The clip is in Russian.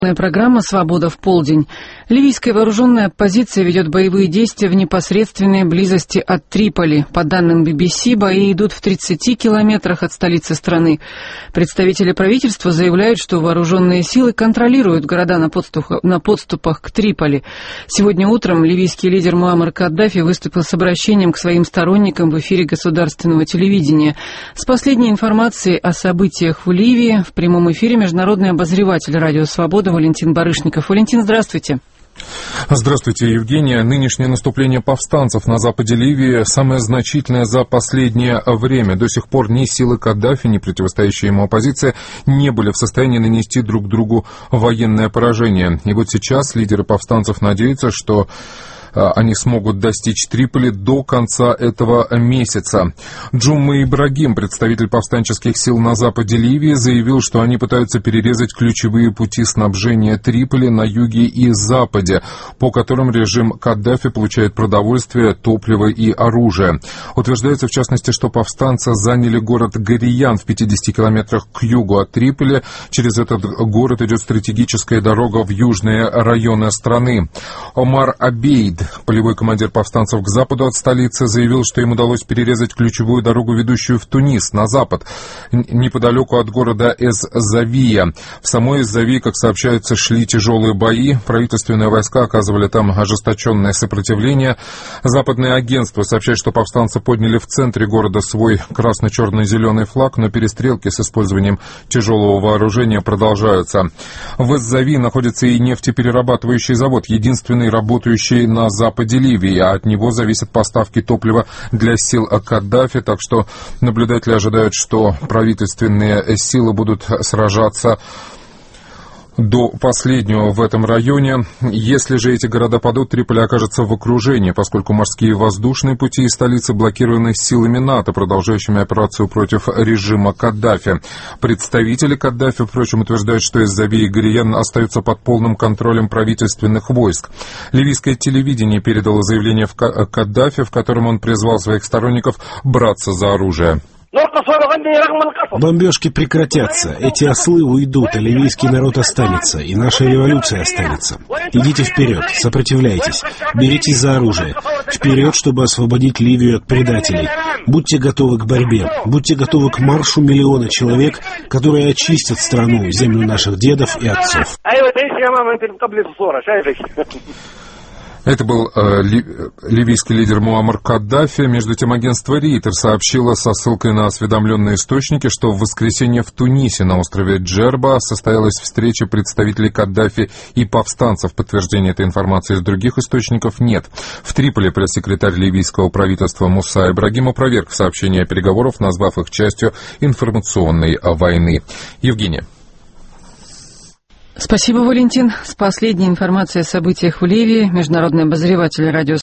Программа «Свобода в полдень». Ливийская вооруженная оппозиция ведет боевые действия в непосредственной близости от Триполи. По данным BBC, бои идут в 30 километрах от столицы страны. Представители правительства заявляют, что вооруженные силы контролируют города на подступах к Триполи. Сегодня утром ливийский лидер Муаммар Каддафи выступил с обращением к своим сторонникам в эфире государственного телевидения. С последней информацией о событиях в Ливии в прямом эфире международный обозреватель «Радио Свобода» Валентин Барышников. Валентин, здравствуйте. Здравствуйте, Евгения. Нынешнее наступление повстанцев на западе Ливии самое значительное за последнее время. До сих пор ни силы Каддафи, ни противостоящая ему оппозиция не были в состоянии нанести друг другу военное поражение. И вот сейчас лидеры повстанцев надеются, что они смогут достичь Триполи до конца этого месяца. Джумма Ибрагим, представитель повстанческих сил на западе Ливии, заявил, что они пытаются перерезать ключевые пути снабжения Триполи на юге и западе, по которым режим Каддафи получает продовольствие, топливо и оружие. Утверждается, в частности, что повстанцы заняли город Гариян в 50 километрах к югу от Триполи. Через этот город идет стратегическая дорога в южные районы страны. Омар Абейд, полевой командир повстанцев к западу от столицы, заявил, что им удалось перерезать ключевую дорогу, ведущую в Тунис, на запад, неподалеку от города Эз-Завия. В самой Эз-Завии, как сообщается, шли тяжелые бои. Правительственные войска оказывали там ожесточенное сопротивление. Западные агентства сообщают, что повстанцы подняли в центре города свой красно-черно-зеленый флаг, но перестрелки с использованием тяжелого вооружения продолжаются. В Эз-Завии находится и нефтеперерабатывающий завод, единственный работающий на западе Ливии, а от него зависят поставки топлива для сил Каддафи, так что наблюдатели ожидают, что правительственные силы будут сражаться до последнего в этом районе. Если же эти города падут, Триполи окажется в окружении, поскольку морские и воздушные пути из столицы блокированы силами НАТО, продолжающими операцию против режима Каддафи. Представители Каддафи, впрочем, утверждают, что Эз-Завия и Гариян остаются под полным контролем правительственных войск. Ливийское телевидение передало заявление Каддафи, в котором он призвал своих сторонников браться за оружие. Бомбежки прекратятся, эти ослы уйдут, а ливийский народ останется, и наша революция останется. Идите вперед, сопротивляйтесь, беритесь за оружие, вперед, чтобы освободить Ливию от предателей. Будьте готовы к борьбе, будьте готовы к маршу миллиона человек, которые очистят страну, землю наших дедов и отцов. Это был ливийский лидер Муаммар Каддафи. Между тем, агентство Рейтер сообщило со ссылкой на осведомленные источники, что в воскресенье в Тунисе на острове Джерба состоялась встреча представителей Каддафи и повстанцев. Подтверждения этой информации из других источников нет. В Триполи пресс-секретарь ливийского правительства Муса Ибрагим опроверг сообщения переговоров, назвав их частью информационной войны. Евгения. Спасибо, Валентин. С последней информацией о событиях в Ливии международный обозреватель «Радио